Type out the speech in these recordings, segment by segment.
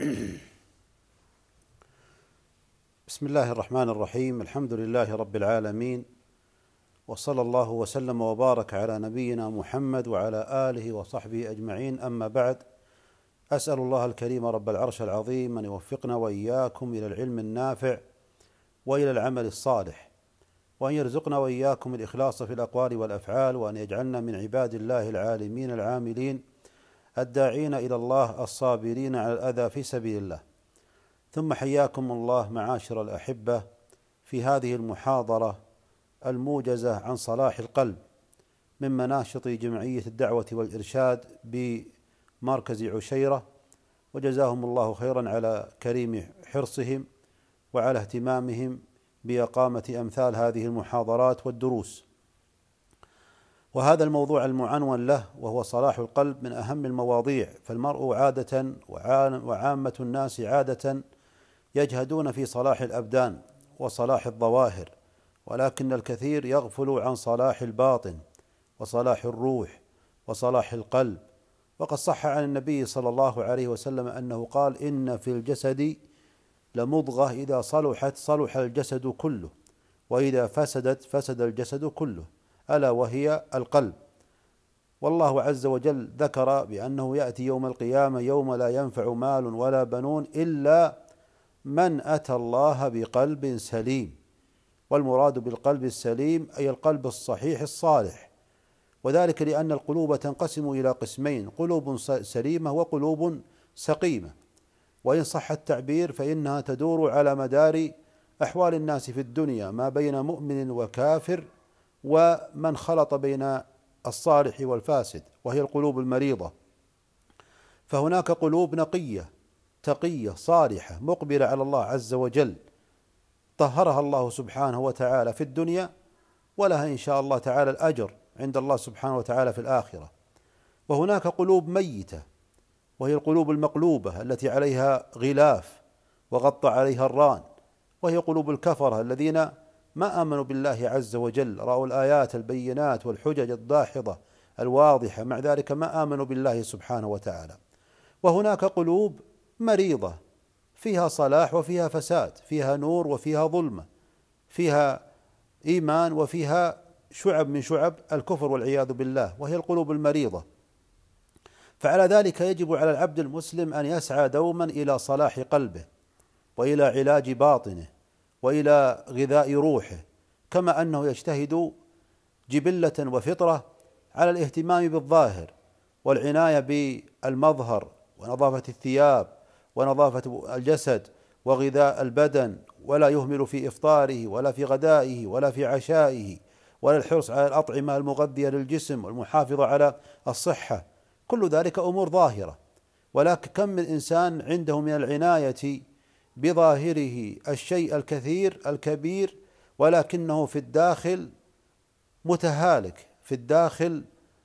بسم الله الرحمن الرحيم. الحمد لله رب العالمين، وصلى الله وسلم وبارك على نبينا محمد وعلى آله وصحبه أجمعين. أما بعد، أسأل الله الكريم رب العرش العظيم أن يوفقنا وإياكم إلى العلم النافع وإلى العمل الصالح، وأن يرزقنا وإياكم الإخلاص في الأقوال والأفعال، وأن يجعلنا من عباد الله العالمين العاملين الداعين إلى الله الصابرين على الأذى في سبيل الله. ثم حياكم الله معاشر الأحبة في هذه المحاضرة الموجزة عن صلاح القلب من مناشط جمعية الدعوة والإرشاد بمركز عشيرة، وجزاهم الله خيرا على كريم حرصهم وعلى اهتمامهم بإقامة أمثال هذه المحاضرات والدروس. وهذا الموضوع المعنون له وهو صلاح القلب من أهم المواضيع، فالمرء عادة وعامة الناس عادة يجهدون في صلاح الأبدان وصلاح الظواهر، ولكن الكثير يغفل عن صلاح الباطن وصلاح الروح وصلاح القلب. وقد صح عن النبي صلى الله عليه وسلم أنه قال: إن في الجسد لمضغة إذا صلحت صلح الجسد كله، وإذا فسدت فسد الجسد كله، ألا وهي القلب. والله عز وجل ذكر بأنه يأتي يوم القيامة يوم لا ينفع مال ولا بنون إلا من أتى الله بقلب سليم، والمراد بالقلب السليم أي القلب الصحيح الصالح، وذلك لأن القلوب تنقسم إلى قسمين: قلوب سليمة وقلوب سقيمة. وإن صح التعبير فإنها تدور على مدار أحوال الناس في الدنيا ما بين مؤمن وكافر ومن خلط بين الصالح والفاسد، وهي القلوب المريضة. فهناك قلوب نقية تقية صالحة مقبلة على الله عز وجل، طهرها الله سبحانه وتعالى في الدنيا، ولها إن شاء الله تعالى الأجر عند الله سبحانه وتعالى في الآخرة. وهناك قلوب ميتة، وهي القلوب المقلوبة التي عليها غلاف وغطى عليها الران، وهي قلوب الكفرة الذين ما آمنوا بالله عز وجل، رأوا الآيات البينات والحجج الداحضة الواضحة، مع ذلك ما آمنوا بالله سبحانه وتعالى. وهناك قلوب مريضة فيها صلاح وفيها فساد، فيها نور وفيها ظلمة، فيها إيمان وفيها شعب من شعب الكفر والعياذ بالله، وهي القلوب المريضة. فعلى ذلك يجب على العبد المسلم أن يسعى دوما إلى صلاح قلبه وإلى علاج باطنه وإلى غذاء روحه، كما أنه يجتهد جبلة وفطرة على الاهتمام بالظاهر والعناية بالمظهر ونظافة الثياب ونظافة الجسد وغذاء البدن، ولا يهمل في إفطاره ولا في غدائه ولا في عشائه، ولا الحرص على الأطعمة المغذية للجسم والمحافظة على الصحة. كل ذلك أمور ظاهرة، ولكن كم من إنسان عنده من العناية بظاهره الشيء الكثير الكبير، ولكنه في الداخل متهالك، في الداخل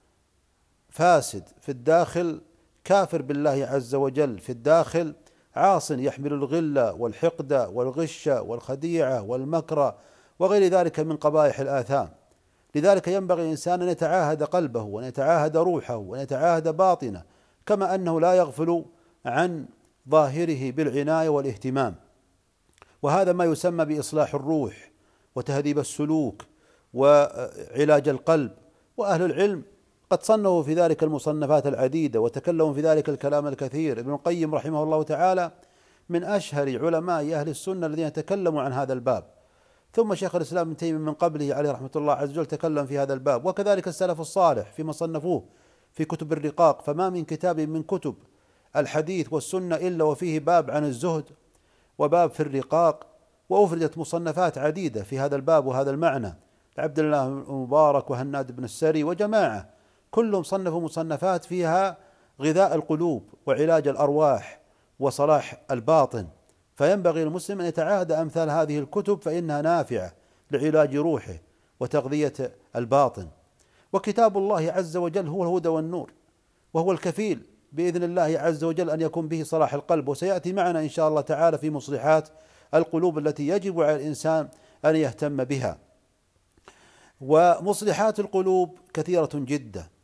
فاسد، في الداخل كافر بالله عز وجل، في الداخل عاص يحمل الغل والحقد والغش والخديعة والمكر وغير ذلك من قبائح الآثام. لذلك ينبغي الإنسان أن يتعاهد قلبه وأن يتعاهد روحه وأن يتعاهد باطنه، كما أنه لا يغفل عن ظاهره بالعناية والاهتمام. وهذا ما يسمى بإصلاح الروح وتهذيب السلوك وعلاج القلب. وأهل العلم قد صنفوا في ذلك المصنفات العديدة وتكلموا في ذلك الكلام الكثير. ابن القيم رحمه الله تعالى من أشهر علماء أهل السنة الذين تكلموا عن هذا الباب، ثم شيخ الإسلام ابن تيمية من قبله عليه رحمة الله عز وجل تكلم في هذا الباب، وكذلك السلف الصالح فيما صنفوه في كتب الرقاق. فما من كتاب من كتب الحديث والسنة إلا وفيه باب عن الزهد وباب في الرقاق، وأفردت مصنفات عديدة في هذا الباب وهذا المعنى. عبد الله المبارك وهناد بن السري وجماعة كلهم صنفوا مصنفات فيها غذاء القلوب وعلاج الأرواح وصلاح الباطن. فينبغي المسلم أن يتعاهد أمثال هذه الكتب، فإنها نافعة لعلاج روحه وتغذية الباطن. وكتاب الله عز وجل هو الهدى والنور، وهو الكفيل بإذن الله عز وجل أن يكون به صلاح القلب. وسيأتي معنا إن شاء الله تعالى في مصلحات القلوب التي يجب على الإنسان أن يهتم بها. ومصلحات القلوب كثيرة جدا،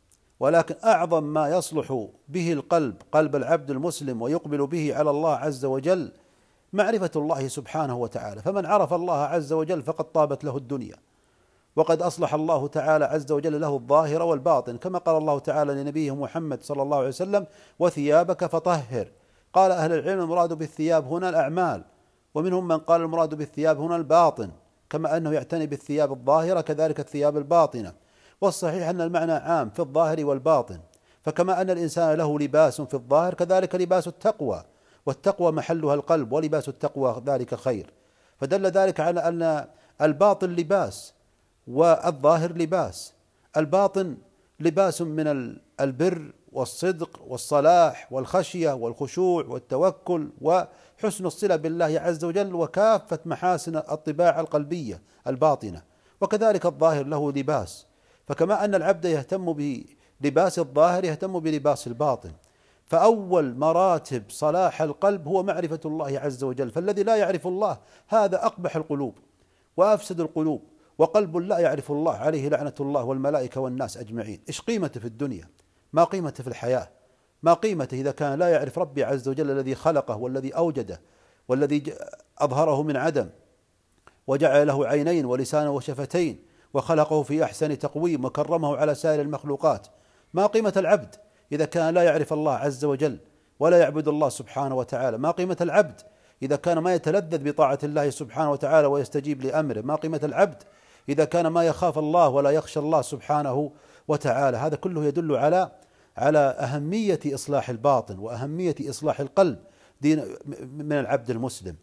ولكن أعظم ما يصلح به القلب، قلب العبد المسلم، ويقبل به على الله عز وجل معرفة الله سبحانه وتعالى. فمن عرف الله عز وجل فقد طابت له الدنيا، وقد أصلح الله تعالى عز وجل له الظاهر والباطن، كما قال الله تعالى لنبيه محمد صلى الله عليه وسلم: وثيابك فطهر. قال أهل العلم المراد بالثياب هنا الأعمال، ومنهم من قال المراد بالثياب هنا الباطن، كما أنه يعتني بالثياب الظاهرة كذلك الثياب الباطنة. والصحيح أن المعنى عام في الظاهر والباطن، فكما أن الإنسان له لباس في الظاهر كذلك لباس التقوى، والتقوى محلها القلب، ولباس التقوى ذلك خير. فدل ذلك على أن الباطن لباس والظاهر لباس. الباطن لباس من البر والصدق والصلاح والخشية والخشوع والتوكل وحسن الصلة بالله عز وجل، وكافة محاسن الطباع القلبية الباطنة. وكذلك الظاهر له لباس، فكما أن العبد يهتم بلباس الظاهر يهتم بلباس الباطن. فأول مراتب صلاح القلب هو معرفة الله عز وجل. فالذي لا يعرف الله هذا أقبح القلوب وأفسد القلوب، وقلب لا يعرف الله عليه لعنة الله والملائكة والناس أجمعين. إيش قيمته في الدنيا؟ ما قيمته في الحياة؟ ما قيمته إذا كان لا يعرف ربي عز وجل الذي خلقه والذي أوجده والذي أظهره من عدم، وجعل له عينين ولسانا وشفتين، وخلقه في أحسن تقويم، وكرمه على سائر المخلوقات. ما قيمة العبد إذا كان لا يعرف الله عز وجل ولا يعبد الله سبحانه وتعالى؟ ما قيمة العبد إذا كان ما يتلذذ بطاعة الله سبحانه وتعالى ويستجيب لأمره؟ ما قيمة العبد إذا كان ما يخاف الله ولا يخشى الله سبحانه وتعالى؟ هذا كله يدل على أهمية إصلاح الباطن وأهمية إصلاح القلب من العبد المسلم.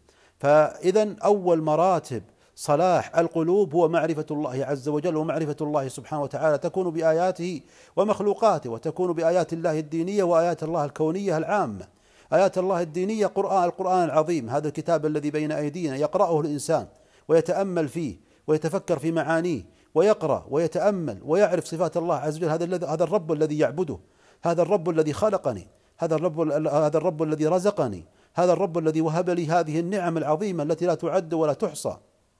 فإذا أول مراتب صلاح القلوب هو معرفة الله عز وجل، ومعرفة الله سبحانه وتعالى تكون بآياته ومخلوقاته، وتكون بآيات الله الدينية وآيات الله الكونية العامة. آيات الله الدينية القرآن العظيم، هذا الكتاب الذي بين أيدينا يقرأه الإنسان ويتأمل فيه ويتفكر في معانيه، ويقرأ ويتأمل ويعرف صفات الله عز وجل. هذا الرب الذي يعبده، هذا الرب الذي خلقني، هذا الرب الذي رزقني، هذا الرب الذي وهب لي هذه النعم العظيمة التي لا تعد ولا تحصى،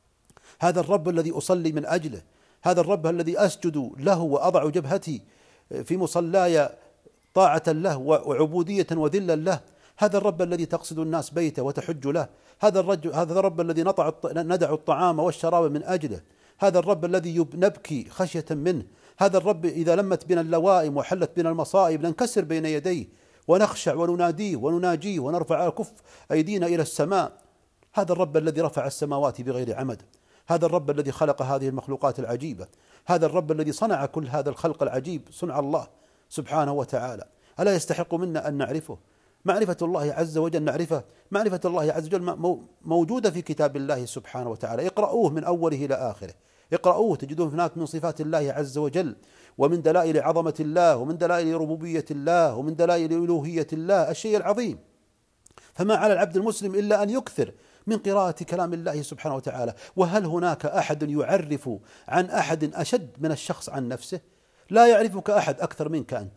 هذا الرب الذي أصلي من أجله، هذا الرب الذي أسجد له وأضع جبهتي في مصلاي طاعة له وعبودية وذلا له، هذا الرب الذي تقصد الناس بيته وتحج له، هذا الرب الذي ندع الطعام والشراب من أجله، هذا الرب الذي نبكي خشية منه، هذا الرب إذا لمت بنا اللوائم وحلت بنا المصائب ننكسر بين يديه ونخشع ونناديه ونناجيه ونرفع كف أيدينا إلى السماء. هذا الرب الذي رفع السماوات بغير عمد، هذا الرب الذي خلق هذه المخلوقات العجيبة، هذا الرب الذي صنع كل هذا الخلق العجيب، صنع الله سبحانه وتعالى. ألا يستحق منا أن نعرفه؟ معرفة الله عز وجل نعرفه. معرفة الله عز وجل موجودة في كتاب الله سبحانه وتعالى، اقرأوه من أوله إلى آخره، اقرأوه تجدون هناك من صفات الله عز وجل، ومن دلائل عظمة الله، ومن دلائل ربوبية الله، ومن دلائل ألوهية الله الشيء العظيم. فما على العبد المسلم إلا أن يكثر من قراءة كلام الله سبحانه وتعالى. وهل هناك أحد يعرف عن أحد أشد من الشخص عن نفسه؟ لا يعرفك أحد أكثر منك أنت،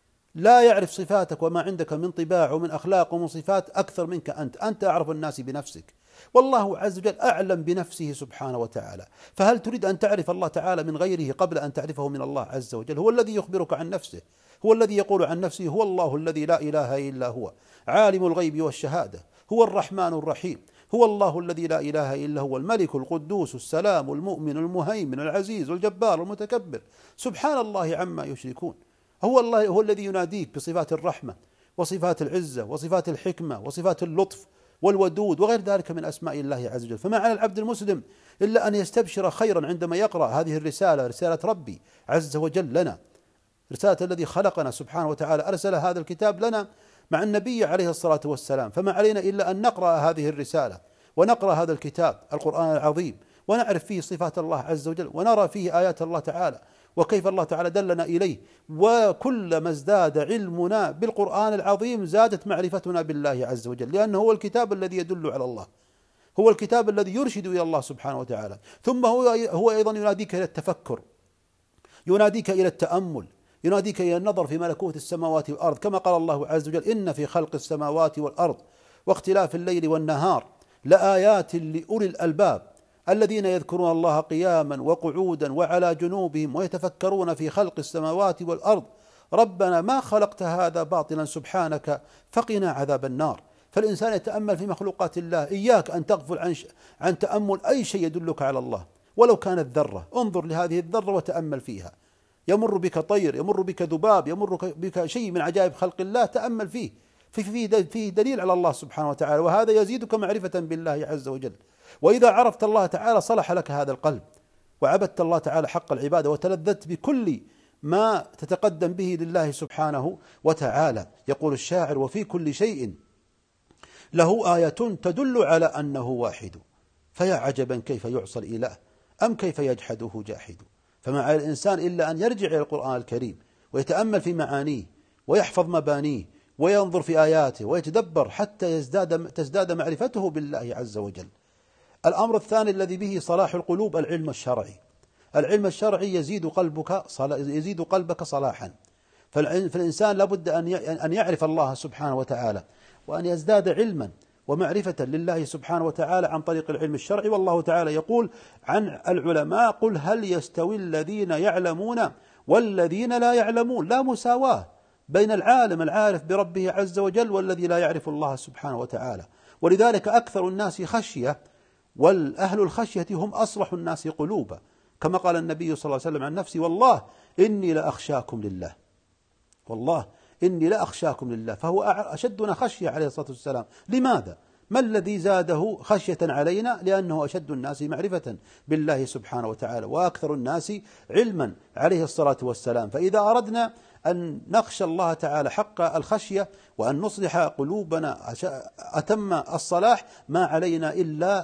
لا يعرف صفاتك وما عندك من طباع ومن أخلاق ومن صفات أكثر منك أنت أعرف الناس بنفسك، والله عز وجل أعلم بنفسه سبحانه وتعالى. فهل تريد أن تعرف الله تعالى من غيره قبل أن تعرفه من الله عز وجل؟ هو الذي يخبرك عن نفسه، هو الذي يقول عن نفسه: هو الله الذي لا إله إلا هو عالم الغيب والشهادة، هو الرحمن الرحيم، هو الله الذي لا إله إلا هو الملك القدوس السلام المؤمن المهيمن العزيز الجبار المتكبر، سبحان الله عما يشركون. هو الذي يناديك بصفات الرحمة وصفات العزة وصفات الحكمة وصفات اللطف والودود وغير ذلك من أسماء الله عز وجل. فما على العبد المسلم إلا أن يستبشر خيرا عندما يقرأ هذه الرسالة، رسالة ربي عز وجل لنا، رسالة الذي خلقنا سبحانه وتعالى، أرسل هذا الكتاب لنا مع النبي عليه الصلاة والسلام. فما علينا إلا أن نقرأ هذه الرسالة ونقرأ هذا الكتاب القرآن العظيم، ونعرف فيه صفات الله عز وجل، ونرى فيه آيات الله تعالى وكيف الله تعالى دلنا إليه. وكلما ازداد علمنا بالقرآن العظيم زادت معرفتنا بالله عز وجل، لأنه هو الكتاب الذي يدل على الله، هو الكتاب الذي يرشد إلى الله سبحانه وتعالى. ثم هو أيضا يناديك إلى التفكر، يناديك إلى التأمل، يناديك إلى النظر في ملكوت السماوات والأرض، كما قال الله عز وجل: إن في خلق السماوات والأرض واختلاف الليل والنهار لآيات لأولي الألباب الذين يذكرون الله قياما وقعودا وعلى جنوبهم ويتفكرون في خلق السماوات والأرض ربنا ما خلقت هذا باطلا سبحانك فقنا عذاب النار. فالإنسان يتأمل في مخلوقات الله. إياك أن تغفل عن تأمل أي شيء يدلك على الله ولو كانت ذرة. انظر لهذه الذرة وتأمل فيها. يمر بك طير، يمر بك ذباب، يمر بك شيء من عجائب خلق الله، تأمل فيه. فيه دليل على الله سبحانه وتعالى، وهذا يزيدك معرفة بالله عز وجل. وإذا عرفت الله تعالى صلح لك هذا القلب، وعبدت الله تعالى حق العبادة، وتلذذت بكل ما تتقدم به لله سبحانه وتعالى. يقول الشاعر: وفي كل شيء له آية تدل على أنه واحد، فيا عجبا كيف يعصى الإله أم كيف يجحده جاحد. فما على الإنسان إلا أن يرجع إلى القرآن الكريم ويتأمل في معانيه ويحفظ مبانيه وينظر في آياته ويتدبر حتى تزداد معرفته بالله عز وجل. الأمر الثاني الذي به صلاح القلوب العلم الشرعي. العلم الشرعي يزيد قلبك صلاحا. فالإنسان لابد أن يعرف الله سبحانه وتعالى، وأن يزداد علما ومعرفة لله سبحانه وتعالى عن طريق العلم الشرعي. والله تعالى يقول عن العلماء: قل هل يستوي الذين يعلمون والذين لا يعلمون. لا مساواة بين العالم العارف بربه عز وجل والذي لا يعرف الله سبحانه وتعالى. ولذلك أكثر الناس خشية، والأهل الخشية هم أصلح الناس قلوبا، كما قال النبي صلى الله عليه وسلم عن نفسه: والله إني لأخشاكم لله. والله إني لأخشاكم لله. فهو أشدنا خشية عليه الصلاة والسلام. لماذا؟ ما الذي زاده خشية علينا؟ لأنه أشد الناس معرفة بالله سبحانه وتعالى، وأكثر الناس علما عليه الصلاة والسلام. فإذا أردنا أن نخشى الله تعالى حق الخشية وأن نصلح قلوبنا أتم الصلاح، ما علينا إلا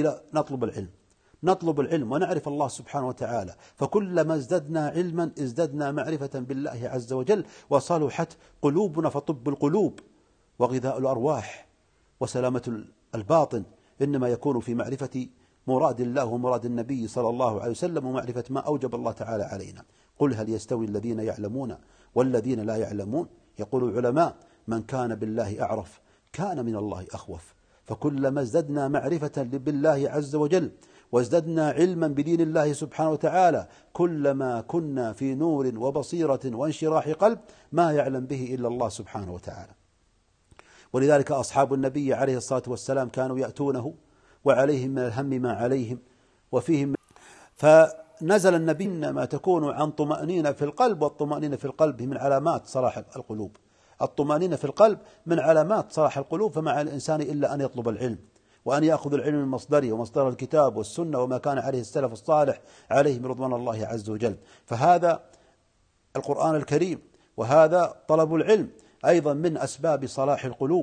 نطلب العلم ونعرف الله سبحانه وتعالى. فكلما ازددنا علما ازددنا معرفة بالله عز وجل، وصلحت قلوبنا. فطب القلوب وغذاء الأرواح وسلامة الباطن إنما يكون في معرفة مراد الله ومراد النبي صلى الله عليه وسلم، ومعرفة ما أوجب الله تعالى علينا. قل هل يستوي الذين يعلمون والذين لا يعلمون. يقول العلماء: من كان بالله أعرف كان من الله أخوف. فكلما ازددنا معرفة بالله عز وجل وازددنا علما بدين الله سبحانه وتعالى، كلما كنا في نور وبصيرة وانشراح قلب ما يعلم به إلا الله سبحانه وتعالى. ولذلك أصحاب النبي عليه الصلاة والسلام كانوا يأتونه وعليهم من الهم ما عليهم وفيهم. فنزل النبي: إنما تكون عن طمأنينة في القلب، والطمأنينة في القلب من علامات صلاح القلوب. الطمأنينة في القلب من علامات صلاح القلوب. فمع الإنسان إلا أن يطلب العلم، وأن يأخذ العلم من مصدره، ومصدر الكتاب والسنة وما كان عليه السلف الصالح عليهم رضوان الله عز وجل. فهذا القرآن الكريم وهذا طلب العلم أيضا من أسباب صلاح القلوب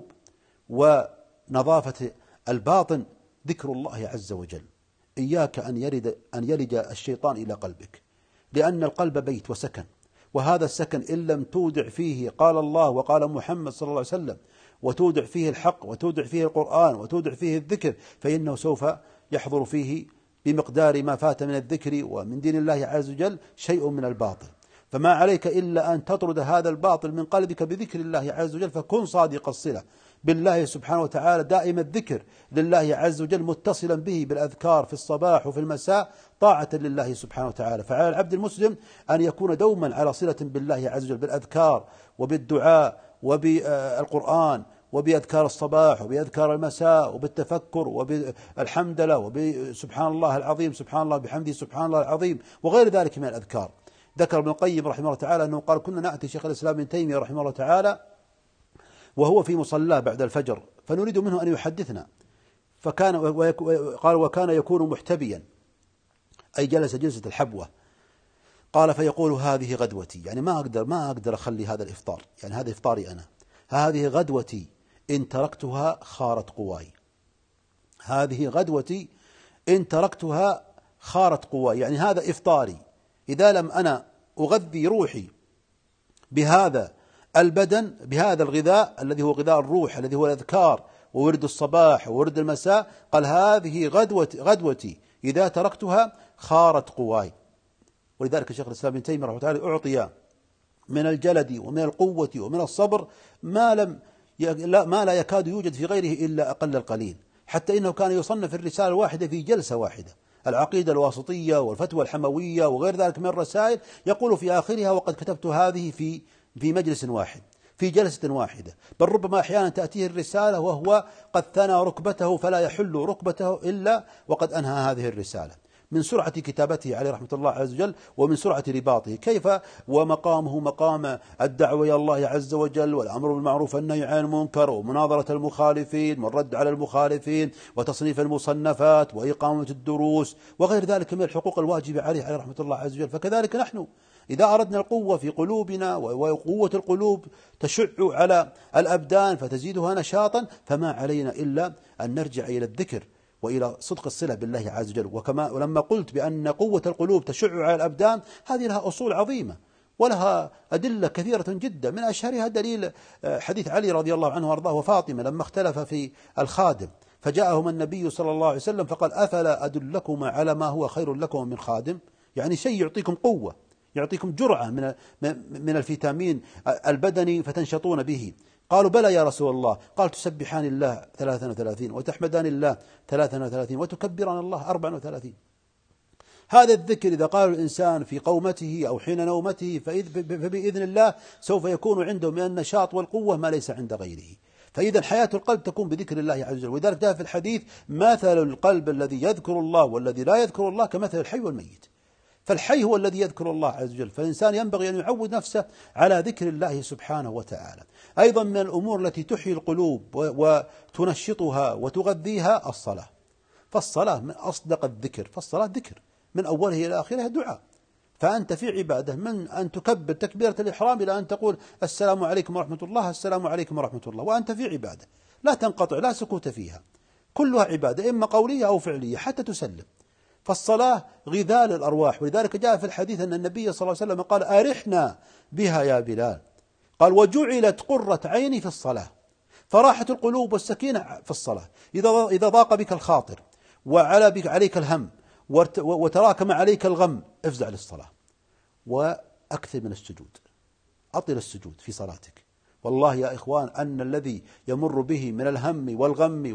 ونظافة الباطن ذكر الله عز وجل. إياك أن يلج الشيطان إلى قلبك، لأن القلب بيت وسكن، وهذا السكن إن لم تودع فيه قال الله وقال محمد صلى الله عليه وسلم، وتودع فيه الحق، وتودع فيه القرآن، وتودع فيه الذكر، فإنه سوف يحضر فيه بمقدار ما فات من الذكر ومن دين الله عز وجل شيء من الباطل. فما عليك إلا أن تطرد هذا الباطل من قلبك بذكر الله عز وجل. فكن صادق الصلة بالله سبحانه وتعالى، دائم الذكر لله عز وجل، متصلا به بالأذكار في الصباح وفي المساء، طاعة لله سبحانه وتعالى. فعلى العبد المسلم أن يكون دوما على صلة بالله عز وجل، بالأذكار وبالدعاء وبالقرآن وبأذكار الصباح وبأذكار المساء وبالتفكر وبالحمد لله وبسبحان الله العظيم، سبحان الله بحمده، سبحان الله العظيم، وغير ذلك من الأذكار. ذكر ابن القيم رحمه الله تعالى أنه قال: كنا نأتي شيخ الإسلام ابن تيمية رحمه الله تعالى وهو في مصلاه بعد الفجر، فنريد منه أن يحدثنا، قال: وكان يكون محتبيا، أي جلس جلسة الحبوة. قال: فيقول: هذه غدوتي، يعني ما أقدر أخلي هذا الإفطار، يعني هذا إفطاري أنا، هذه غدوتي إن تركتها خارت قواي. هذه غدوتي إن تركتها خارت قواي، يعني هذا إفطاري. إذا لم أنا أغذي روحي بهذا البدن، بهذا الغذاء الذي هو غذاء الروح، الذي هو الأذكار وورد الصباح وورد المساء، قال: هذه غدوتي إذا تركتها خارت قواي. ولذلك الشيخ الإسلام ابن تيمية رحمه الله تعالى أعطي من الجلد ومن القوة ومن الصبر ما لا يكاد يوجد في غيره إلا أقل القليل، حتى إنه كان يصنف الرسالة الواحدة في جلسة واحدة، العقيدة الواسطية والفتوى الحموية وغير ذلك من الرسائل، يقول في آخرها: وقد كتبت هذه في في مجلس واحد في جلسة واحدة، بل ربما أحيانا تأتيه الرسالة وهو قد ثنى ركبته فلا يحل ركبته إلا وقد أنهى هذه الرسالة، من سرعة كتابته عليه رحمة الله عز وجل ومن سرعة رباطه. كيف ومقامه مقام الدعوة إلى الله عز وجل والأمر بالمعروف والنهي عن المنكر ومناظرة المخالفين والرد على المخالفين وتصنيف المصنفات وإقامة الدروس وغير ذلك من الحقوق الواجبة عليه رحمة الله عز وجل. فكذلك نحن إذا أردنا القوة في قلوبنا وقوة القلوب تشع على الأبدان فتزيدها نشاطا، فما علينا إلا أن نرجع إلى الذكر وإلى صدق الصلة بالله عز وجل. ولما قلت بأن قوة القلوب تشع على الأبدان، هذه لها أصول عظيمة ولها أدلة كثيرة جدا، من أشهرها دليل حديث علي رضي الله عنه وأرضاه وفاطمة لما اختلف في الخادم، فجاءهم النبي صلى الله عليه وسلم فقال: أفلا أدلكما على ما هو خير لكم من خادم؟ يعني شيء يعطيكم قوة، يعطيكم جرعة من الفيتامين البدني فتنشطون به. قالوا: بلى يا رسول الله. قال: تسبحان الله 33 وتحمدان الله 33 وتكبران الله 34. هذا الذكر إذا قال الإنسان في قومته أو حين نومته فبإذن الله سوف يكون عنده من النشاط والقوة ما ليس عند غيره. فإذا حياة القلب تكون بذكر الله عز وجل. ولذلك جاء في الحديث: مثل القلب الذي يذكر الله والذي لا يذكر الله كمثل الحي والميت. فالحي هو الذي يذكر الله عز وجل، فالإنسان ينبغي أن يعود نفسه على ذكر الله سبحانه وتعالى. أيضا من الأمور التي تحيي القلوب وتنشطها وتغذيها الصلاة، فالصلاة من أصدق الذكر، فالصلاة ذكر من أوله إلى آخره دعاء. فأنت في عبادة من أن تكبر تكبيرة الإحرام إلى أن تقول السلام عليكم ورحمة الله، السلام عليكم ورحمة الله، وأنت في عبادة لا تنقطع لا سكوت فيها، كلها عبادة إما قولية أو فعلية حتى تسلم. فالصلاة غذاء للأرواح. ولذلك جاء في الحديث أن النبي صلى الله عليه وسلم قال: أرحنا بها يا بلال. قال: وجعلت قرة عيني في الصلاة. فراحة القلوب والسكينة في الصلاة. إذا ضاق بك الخاطر وعلى بك عليك الهم وتراكم عليك الغم، افزع للصلاة وأكثر من السجود، أطل السجود في صلاتك. والله يا إخوان أن الذي يمر به من الهم والغم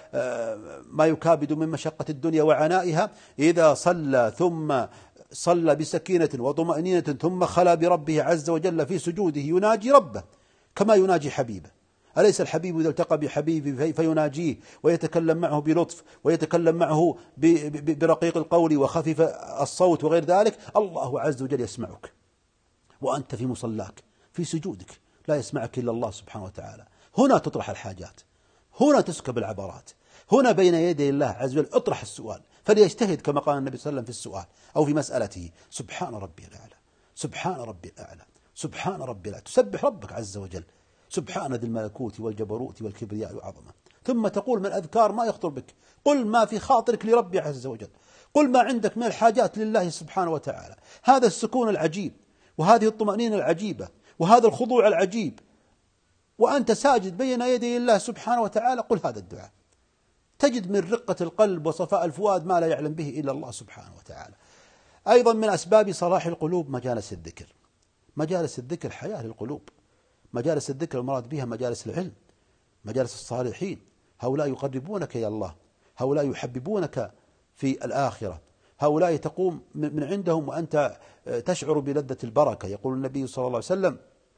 وما يكابد من مشقة الدنيا وعنائها، إذا صلى ثم صلى بسكينة وطمأنينة ثم خلا بربه عز وجل في سجوده يناجي ربه كما يناجي حبيبه. أليس الحبيب إذا التقى بحبيبه فيناجيه ويتكلم معه بلطف ويتكلم معه برقيق القول وخفيف الصوت وغير ذلك، الله عز وجل يسمعك وأنت في مصلاك في سجودك، لا يسمعك إلا الله سبحانه وتعالى. هنا تطرح الحاجات، هنا تسكب العبرات، هنا بين يدي الله عز وجل اطرح السؤال، فليجتهد كما قال النبي صلى الله عليه وسلم في السؤال أو في مسألته: سبحان ربي الأعلى، سبحان ربي الأعلى، سبحان ربي الأعلى. تسبح ربك عز وجل سبحان ذي الملكوت والجبروت والكبرياء والعظمة. ثم تقول من أذكار ما يخطر بك، قل ما في خاطرك لربي عز وجل، قل ما عندك من الحاجات لله سبحانه وتعالى. هذا السكون العجيب وهذه الطمأنينة العجيبة وهذا الخضوع العجيب وأنت ساجد بين يدي الله سبحانه وتعالى، قل هذا الدعاء، تجد من رقة القلب وصفاء الفؤاد ما لا يعلم به إلا الله سبحانه وتعالى. أيضا من أسباب صلاح القلوب مجالس الذكر. مجالس الذكر حياة للقلوب. مجالس الذكر المراد بها مجالس العلم، مجالس الصالحين، هؤلاء يقربونك إلى الله، هؤلاء يحببونك في الآخرة، هؤلاء تقوم من عندهم وأنت تشعر بلذة البركة. يقول النبي صلى الله عليه وسلم: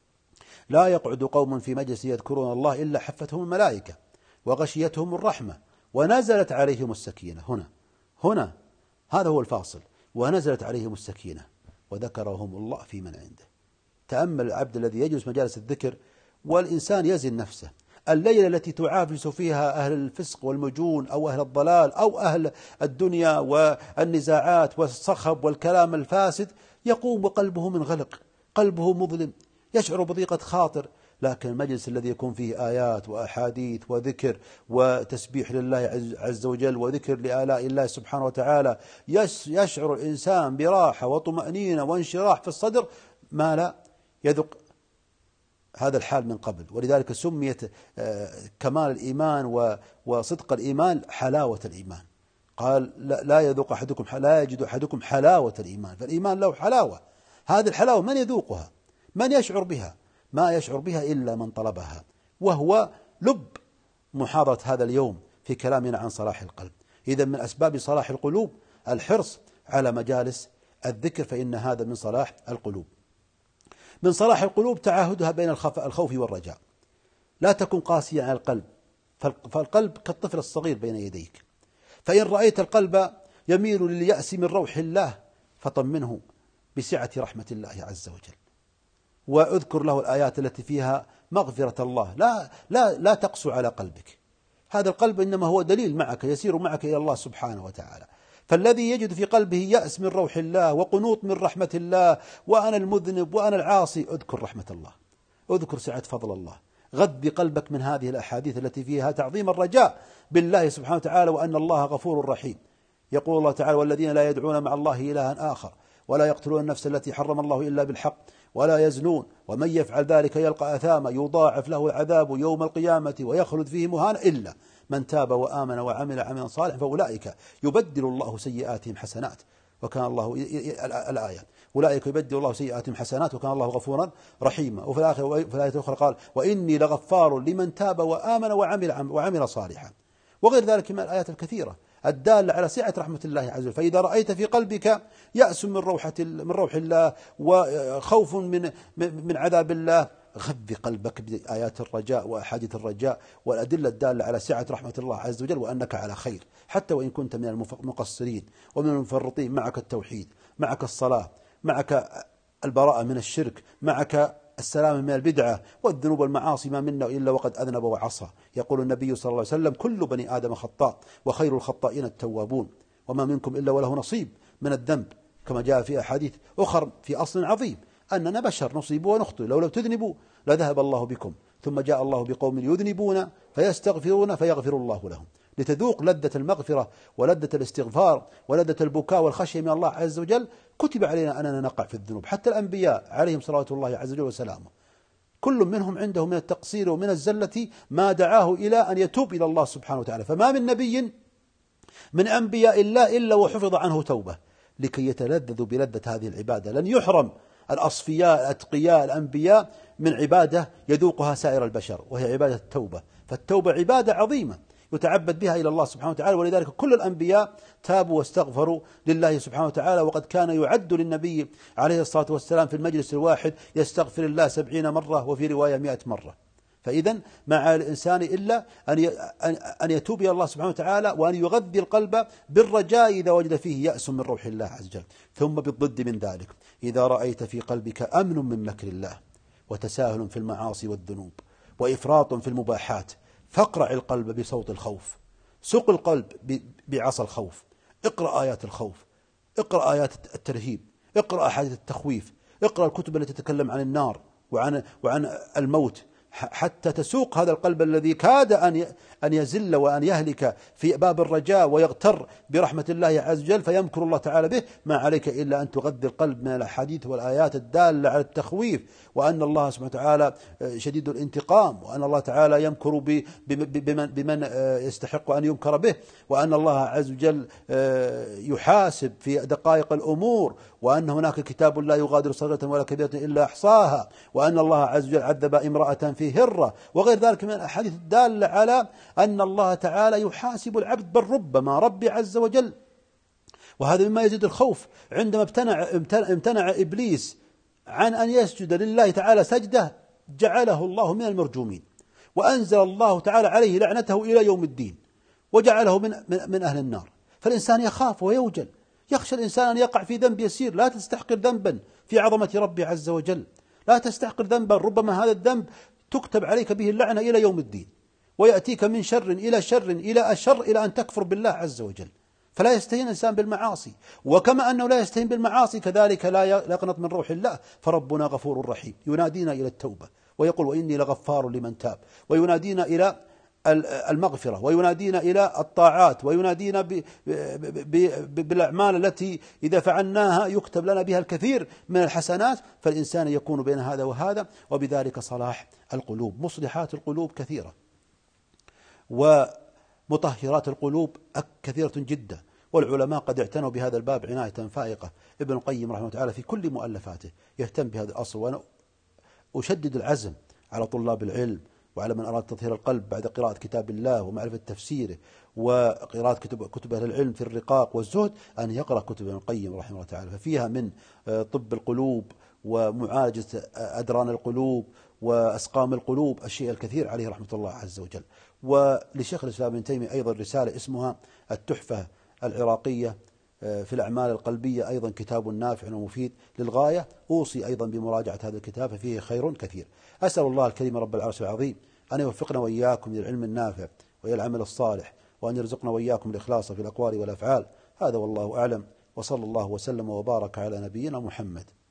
لا يقعد قوم في مجلس يذكرون الله إلا حفتهم الملائكة وغشيتهم الرحمة ونزلت عليهم السكينة. هنا هذا هو الفاصل، ونزلت عليهم السكينة وذكرهم الله في من عنده. تأمل العبد الذي يجلس مجالس الذكر، والإنسان يزن نفسه. الليلة التي تعافس فيها أهل الفسق والمجون أو أهل الضلال أو أهل الدنيا والنزاعات والصخب والكلام الفاسد، يقوم وقلبه منغلق، قلبه مظلم، يشعر بضيقة خاطر. لكن المجلس الذي يكون فيه آيات وأحاديث وذكر وتسبيح لله عز وجل وذكر لآلاء الله سبحانه وتعالى، يشعر الإنسان براحة وطمأنينة وانشراح في الصدر ما لا يذق هذا الحال من قبل. ولذلك سميت كمال الإيمان وصدق الإيمان حلاوة الإيمان. قال: لا يذوق أحدكم، لا يجد أحدكم حلاوة الإيمان، فالإيمان له حلاوة. هذه الحلاوة من يذوقها؟ من يشعر بها؟ ما يشعر بها إلا من طلبها، وهو لب محاضرة هذا اليوم في كلامنا عن صلاح القلب. إذن من أسباب صلاح القلوب الحرص على مجالس الذكر، فإن هذا من صلاح القلوب. من صلاح القلوب تعاهدها بين الخوف والرجاء. لا تكن قاسيا على القلب، فالقلب كالطفل الصغير بين يديك، فإن رأيت القلب يميل لليأس من روح الله فطمنه بسعة رحمة الله عز وجل، واذكر له الآيات التي فيها مغفرة الله. لا تقسو على قلبك، هذا القلب إنما هو دليل معك يسير معك إلى الله سبحانه وتعالى. فالذي يجد في قلبه يأس من روح الله وقنوط من رحمة الله، وأنا المذنب وأنا العاصي، اذكر رحمة الله، اذكر سعة فضل الله، غذي قلبك من هذه الأحاديث التي فيها تعظيم الرجاء بالله سبحانه وتعالى وأن الله غفور رحيم. يقول الله تعالى: والذين لا يدعون مع الله إلها آخر ولا يقتلون النفس التي حرم الله إلا بالحق ولا يزنون ومن يفعل ذلك يلقى أثاما يضاعف له العذاب يوم القيامة ويخلد فيه مهانا إلا من تاب وآمن وعمل عملا صالحا فأولئك يبدل الله سيئاتهم حسنات وكان الله الآية، أولئك يبدل الله سيئاتهم حسنات وكان الله غفورا رحيما. وفي الآية الأخرى قال: وإني لغفار لمن تاب وآمن وعمل صالحا، وغير ذلك من الآيات الكثيرة الدالة على سعة رحمة الله عز وجل. فإذا رأيت في قلبك يأس من روح الله وخوف من عذاب الله، غذي قلبك بآيات الرجاء وأحاديث الرجاء والأدلة الدالة على سعة رحمة الله عز وجل وأنك على خير، حتى وإن كنت من المقصرين ومن المفرطين. معك التوحيد، معك الصلاة، معك البراءة من الشرك، معك السلام من البدعة والذنوب والمعاصي، ما منا إلا وقد أذنب وعصى. يقول النبي صلى الله عليه وسلم: كل بني آدم خطاء وخير الخطائين التوابون، وما منكم إلا وله نصيب من الذنب، كما جاء في أحاديث أخر في أصل عظيم أننا بشر نصيب ونخطئ، لو تذنبوا لذهب الله بكم، ثم جاء الله بقوم يذنبون فيستغفرون فيغفر الله لهم، لتذوق لذة المغفرة ولذة الاستغفار ولذة البكاء والخشية من الله عز وجل. كتب علينا أننا نقع في الذنوب، حتى الأنبياء عليهم صلاة الله عز وجل وسلامه كل منهم عنده من التقصير ومن الزلة ما دعاه إلى أن يتوب إلى الله سبحانه وتعالى. فما من نبي من أنبياء الله إلا وحفظ عنه توبة لكي يتلذذوا بلذة هذه العبادة. لن يحرم الأصفياء الأتقياء الأنبياء من عبادة يذوقها سائر البشر، وهي عبادة التوبة. فالتوبة عبادة عظيمة يتعبد بها إلى الله سبحانه وتعالى، ولذلك كل الأنبياء تابوا واستغفروا لله سبحانه وتعالى. وقد كان يعد للنبي عليه الصلاة والسلام في المجلس الواحد يستغفر الله 70 مرة وفي رواية 100 مرة. فإذا ما على الإنسان إلا أن يتوب إلى الله سبحانه وتعالى وأن يغذي القلب بالرجاء إذا وجد فيه يأس من روح الله عز وجل. ثم بالضد من ذلك، إذا رأيت في قلبك أمن من مكر الله وتساهل في المعاصي والذنوب وإفراط في المباحات، فاقرع القلب بصوت الخوف، سق القلب بعصا الخوف، اقرأ آيات الخوف، اقرأ آيات الترهيب، اقرأ أحاديث التخويف، اقرأ الكتب التي تتكلم عن النار وعن الموت، حتى تسوق هذا القلب الذي كاد أن يزل وأن يهلك في باب الرجاء ويغتر برحمة الله عز وجل فيمكر الله تعالى به. ما عليك إلا أن تغذي القلب من الأحاديث والآيات الدالة على التخويف، وأن الله سبحانه وتعالى شديد الانتقام، وأن الله تعالى يمكر بمن يستحق أن يمكر به، وأن الله عز وجل يحاسب في دقائق الأمور، وأن هناك كتاب لا يغادر صغيرة ولا كبيرة إلا أحصاها، وأن الله عز وجل عذب امرأة في هرة، وغير ذلك من الأحاديث الدالة على أن الله تعالى يحاسب العبد، بل ربما ربي عز وجل. وهذا مما يزيد الخوف. عندما امتنع إبليس عن أن يسجد لله تعالى سجدة جعله الله من المرجومين، وأنزل الله تعالى عليه لعنته إلى يوم الدين، وجعله من أهل النار. فالإنسان يخاف ويوجل، يخشى الإنسان أن يقع في ذنب يسير. لا تستحقر ذنبا في عظمة ربي عز وجل، لا تستحقر ذنبا ربما هذا الذنب تكتب عليك به اللعنة إلى يوم الدين، ويأتيك من شر إلى شر إلى أشر إلى أن تكفر بالله عز وجل. فلا يستهين الإنسان بالمعاصي، وكما أنه لا يستهين بالمعاصي كذلك لا يقنط من روح الله. فربنا غفور رحيم ينادينا إلى التوبة ويقول: وإني لغفار لمن تاب، وينادينا إلى المغفرة، وينادينا إلى الطاعات، وينادينا بالأعمال التي إذا فعلناها يكتب لنا بها الكثير من الحسنات. فالإنسان يكون بين هذا وهذا، وبذلك صلاح القلوب. مصلحات القلوب كثيرة، ومطهرات القلوب كثيرة جدا، والعلماء قد اعتنوا بهذا الباب عناية فائقة. ابن القيم رحمه الله تعالى في كل مؤلفاته يهتم بهذا الأصل، وأنا أشدد العزم على طلاب العلم وعلى من أراد تطهير القلب بعد قراءة كتاب الله ومعرفة تفسيره وقراءة كتب أهل العلم في الرقاق والزهد أن يقرأ كتب ابن القيم رحمه الله تعالى، ففيها من طب القلوب ومعالجة أدران القلوب وأسقام القلوب الشيء الكثير عليه رحمة الله عز وجل. ولشيخ الإسلام ابن تيمية أيضا رسالة اسمها التحفة العراقية في الأعمال القلبية، أيضا كتاب نافع ومفيد للغاية. أوصي أيضا بمراجعة هذا الكتاب ففيه خير كثير. أسأل الله الكريم رب العرش العظيم أن يوفقنا وإياكم للعلم النافع وإلى العمل الصالح، وأن يرزقنا وإياكم الإخلاص في الأقوال والأفعال. هذا والله أعلم، وصلى الله وسلم وبارك على نبينا محمد.